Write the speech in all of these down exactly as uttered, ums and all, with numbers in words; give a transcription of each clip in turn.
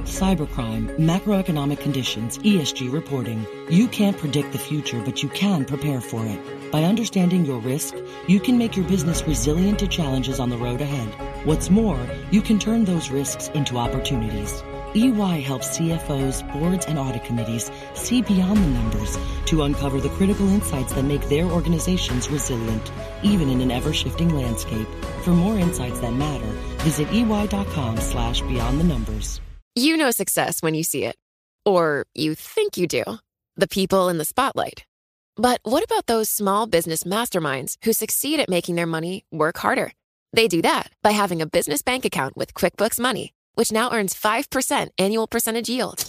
cybercrime, macroeconomic conditions, E S G reporting. You can't predict the future, but you can prepare for it. By understanding your risk, you can make your business resilient to challenges on the road ahead. What's more, you can turn those risks into opportunities. E Y helps C F Os, boards, and audit committees see beyond the numbers to uncover the critical insights that make their organizations resilient, even in an ever-shifting landscape. For more insights that matter, visit ey.com slash beyond the numbers. You know success when you see it. Or you think you do. The people in the spotlight. But what about those small business masterminds who succeed at making their money work harder? They do that by having a business bank account with QuickBooks Money, which now earns five percent annual percentage yield.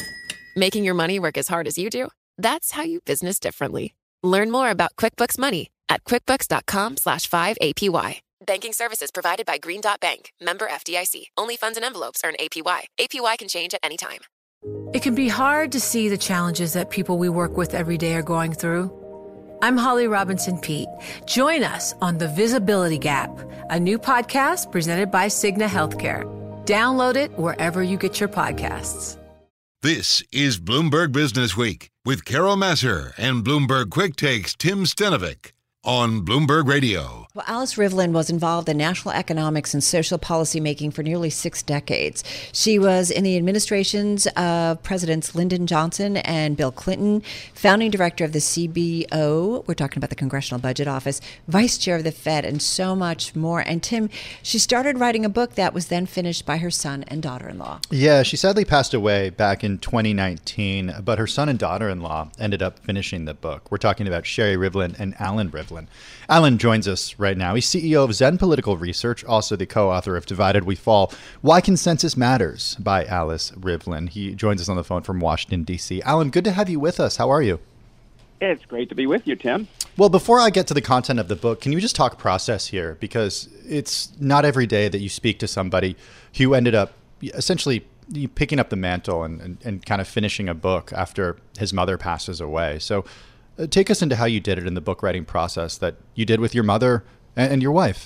Making your money work as hard as you do? That's how you business differently. Learn more about QuickBooks Money at quickbooks.com slash 5APY. Banking services provided by Green Dot Bank. Member F D I C. Only funds and envelopes earn A P Y. A P Y can change at any time. It can be hard to see the challenges that people we work with every day are going through. I'm Holly Robinson Peete. Join us on The Visibility Gap, a new podcast presented by Cigna Healthcare. Download it wherever you get your podcasts. This is Bloomberg Business Week with Carol Massar and Bloomberg Quick Takes Tim Stenovic on Bloomberg Radio. Well, Alice Rivlin was involved in national economics and social policy making for nearly six decades. She was in the administrations of Presidents Lyndon Johnson and Bill Clinton, founding director of the C B O, we're talking about the Congressional Budget Office, vice chair of the Fed, and so much more. And Tim, she started writing a book that was then finished by her son and daughter-in-law. Yeah, she sadly passed away back in twenty nineteen, but her son and daughter-in-law ended up finishing the book. We're talking about Sherry Rivlin and Alan Rivlin. Alan joins us right now. He's C E O of Zen Political Research, also the co-author of Divided We Fall, Why Consensus Matters by Alice Rivlin. He joins us on the phone from Washington, D C. Alan, good to have you with us. How are you? It's great to be with you, Tim. Well, before I get to the content of the book, can you just talk process here? Because it's not every day that you speak to somebody who ended up essentially picking up the mantle and, and, and kind of finishing a book after his mother passes away. So Uh, take us into how you did it in the book writing process that you did with your mother and, and your wife.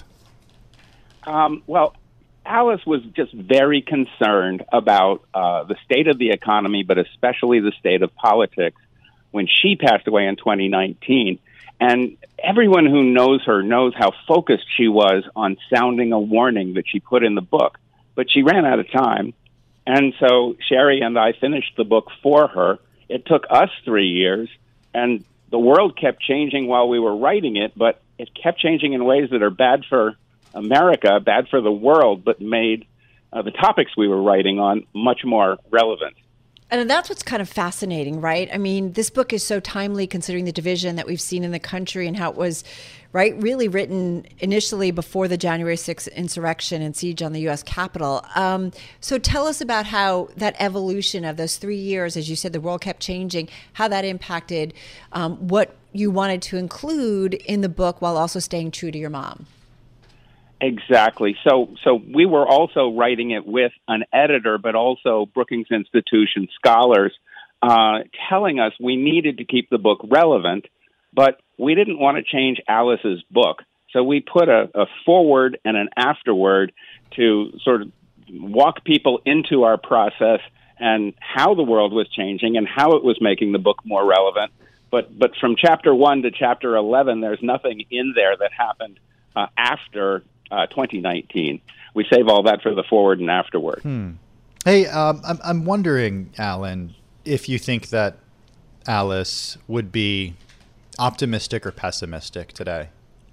Um, well, Alice was just very concerned about uh, the state of the economy, but especially the state of politics when she passed away in twenty nineteen. And everyone who knows her knows how focused she was on sounding a warning that she put in the book. But she ran out of time. And so Sherry and I finished the book for her. It took us three years. And the world kept changing while we were writing it, but it kept changing in ways that are bad for America, bad for the world, but made uh, the topics we were writing on much more relevant. And that's what's kind of fascinating, right? I mean, this book is so timely considering the division that we've seen in the country and how it was, right, really written initially before the January sixth insurrection and siege on the U S Capitol. Um, so tell us about how that evolution of those three years, as you said, the world kept changing, how that impacted um, what you wanted to include in the book while also staying true to your mom. Exactly. So so we were also writing it with an editor, but also Brookings Institution scholars uh, telling us we needed to keep the book relevant, but we didn't want to change Alice's book. So we put a, a forward and an afterword to sort of walk people into our process and how the world was changing and how it was making the book more relevant. But, but from chapter one to chapter eleven, there's nothing in there that happened uh, after Uh, twenty nineteen. We save all that for the forward and afterward. Hmm. Hey, um, I'm, I'm wondering, Alan, if you think that Alice would be optimistic or pessimistic today?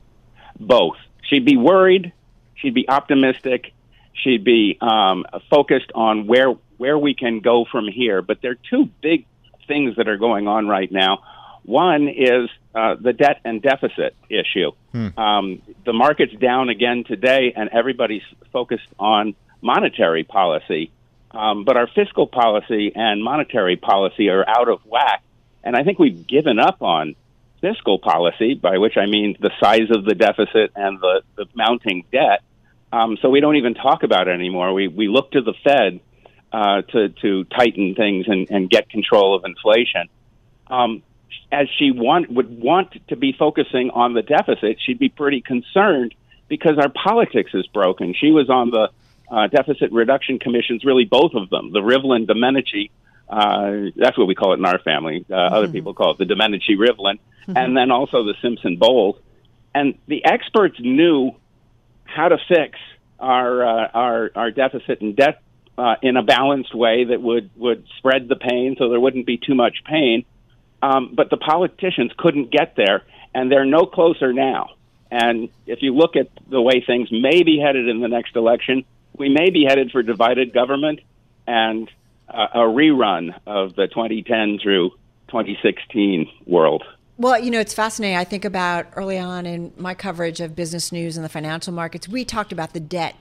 Both. She'd be worried. She'd be optimistic. She'd be um, focused on where where we can go from here. But there are two big things that are going on right now. One is uh, the debt and deficit issue. Hmm. Um, the market's down again today, and everybody's focused on monetary policy. Um, but our fiscal policy and monetary policy are out of whack. And I think we've given up on fiscal policy, by which I mean the size of the deficit and the, the mounting debt. Um, so we don't even talk about it anymore. We, we look to the Fed uh, to, to tighten things and, and get control of inflation. Um, as she want, would want to be focusing on the deficit, she'd be pretty concerned because our politics is broken. She was on the uh, deficit reduction commissions, really both of them, the Rivlin Domenici, uh, that's what we call it in our family. Uh, mm-hmm. Other people call it the Domenici Rivlin, mm-hmm. and then also the Simpson Bowles. And the experts knew how to fix our uh, our, our deficit and debt uh, in a balanced way that would, would spread the pain so there wouldn't be too much pain. Um, but the politicians couldn't get there, and they're no closer now. And if you look at the way things may be headed in the next election, we may be headed for divided government and uh, a rerun of the twenty ten through twenty sixteen world. Well, you know, it's fascinating. I think about early on in my coverage of business news and the financial markets, we talked about the debt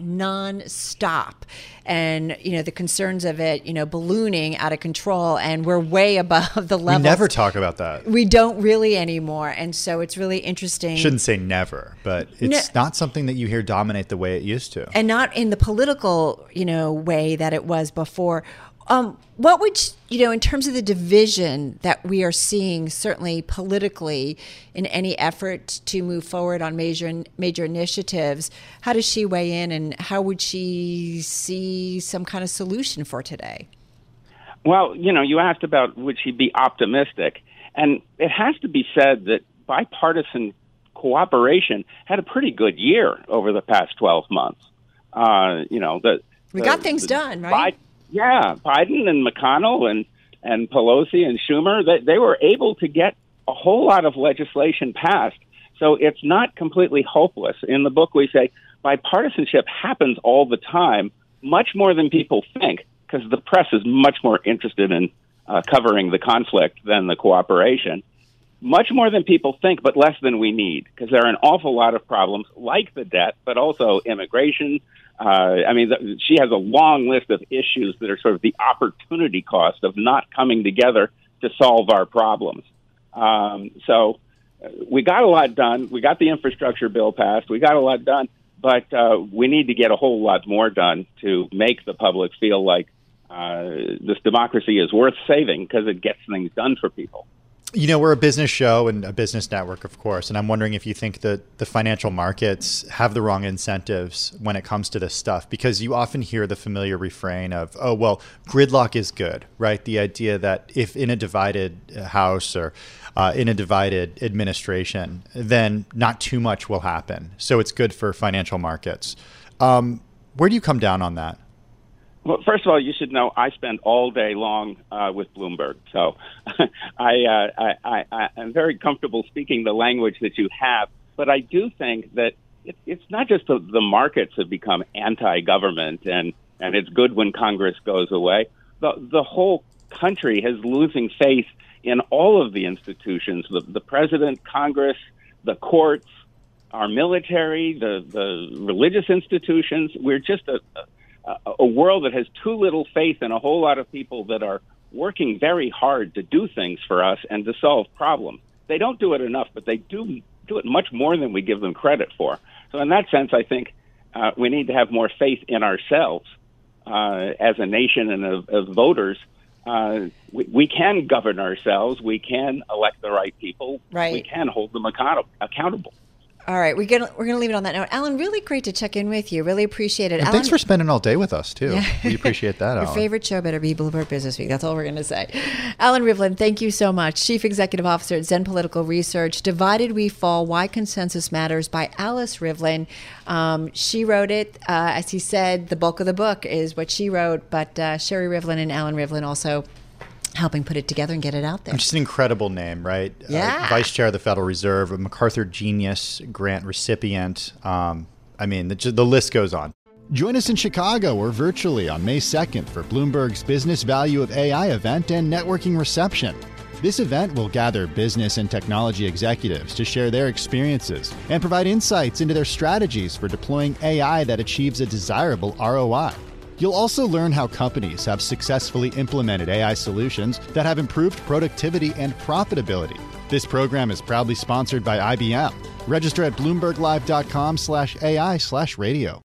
nonstop and, you know, the concerns of it, you know, ballooning out of control. And we're way above the level. We never talk about that. We don't really anymore. And so it's really interesting. Shouldn't say never, but it's no, not something that you hear dominate the way it used to. And not in the political, you know, way that it was before. Um, what would, you know, in terms of the division that we are seeing, certainly politically, in any effort to move forward on major major initiatives, how does she weigh in, and how would she see some kind of solution for today? Well, you know, you asked about would she be optimistic, and it has to be said that bipartisan cooperation had a pretty good year over the past twelve months. Uh, you know, the we the, got things the, done, right? Biden, Yeah, Biden and McConnell and, and Pelosi and Schumer, they, they were able to get a whole lot of legislation passed. So it's not completely hopeless. In the book, we say bipartisanship happens all the time, much more than people think, because the press is much more interested in uh, covering the conflict than the cooperation. Much more than people think, but less than we need, because there are an awful lot of problems like the debt, but also immigration. Uh, I mean, the, she has a long list of issues that are sort of the opportunity cost of not coming together to solve our problems. Um, so uh, we got a lot done. We got the infrastructure bill passed. We got a lot done, but uh, we need to get a whole lot more done to make the public feel like uh, this democracy is worth saving because it gets things done for people. You know, we're a business show and a business network, of course, and I'm wondering if you think that the financial markets have the wrong incentives when it comes to this stuff, because you often hear the familiar refrain of, oh, well, gridlock is good, right? The idea that if in a divided house or uh, in a divided administration, then not too much will happen. So it's good for financial markets. Um, where do you come down on that? Well, first of all, you should know I spend all day long uh, with Bloomberg, so I, uh, I, I, I am very comfortable speaking the language that you have. But I do think that it, it's not just the, the markets have become anti-government, and, and it's good when Congress goes away. The, the whole country is losing faith in all of the institutions, the, the president, Congress, the courts, our military, the, the religious institutions. We're just a, a a world that has too little faith in a whole lot of people that are working very hard to do things for us and to solve problems. They don't do it enough, but they do do it much more than we give them credit for. So in that sense, I think uh, we need to have more faith in ourselves uh, as a nation and of, of voters. Uh, we, we can govern ourselves. We can elect the right people. Right. We can hold them account- accountable. All right, we're gonna we're gonna leave it on that note. Alan, really great to check in with you. Really appreciate it. And Alan, thanks for spending all day with us too. Yeah. We appreciate that. Your Alan. favorite show better be Bloomberg Business Week. That's all we're gonna say. Alan Rivlin, thank you so much. Chief Executive Officer at Zen Political Research. Divided We Fall: Why Consensus Matters by Alice Rivlin. Um, she wrote it. Uh, as he said, the bulk of the book is what she wrote, but uh, Sherry Rivlin and Alan Rivlin also helping put it together and get it out there. Just an incredible name, right? Yeah. Uh, Vice Chair of the Federal Reserve, a MacArthur Genius Grant recipient. Um, I mean, the, the list goes on. Join us in Chicago or virtually on May second for Bloomberg's Business Value of A I event and networking reception. This event will gather business and technology executives to share their experiences and provide insights into their strategies for deploying A I that achieves a desirable R O I. You'll also learn how companies have successfully implemented A I solutions that have improved productivity and profitability. This program is proudly sponsored by I B M. Register at bloomberg live dot com slash A I slash radio.